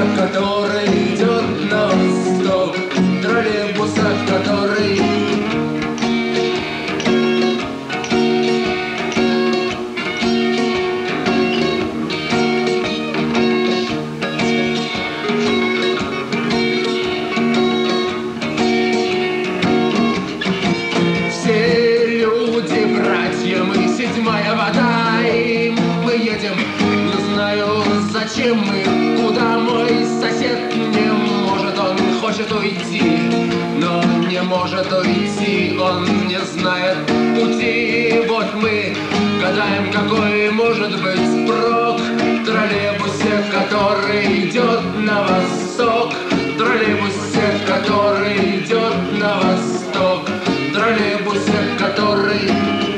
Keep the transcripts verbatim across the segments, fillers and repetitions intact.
который идет на восток, троллейбуса, который... Все люди, братья, мы седьмая вода, и мы едем, не знаю, зачем мы, куда мой сосед не может, он хочет уйти, но не может уйти, он не знает пути. Вот мы гадаем, какой может быть прок в троллейбусе, который идет на восток, в троллейбусе, который идет на восток, в троллейбусе, который...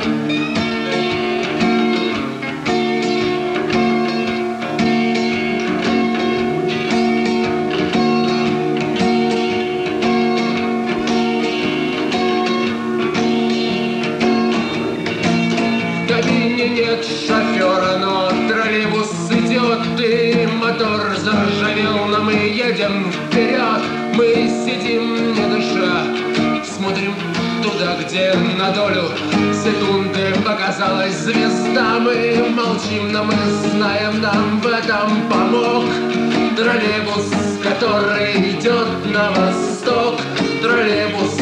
В кабине нет шофера, но троллейбус идет, и мотор заржавел, но мы едем вперед. Мы сидим, не дыша, смотрим туда, где на долю секунды показалась звезда. Мы молчим, но мы знаем, нам в этом помог троллейбус, который идет на восток, троллейбус,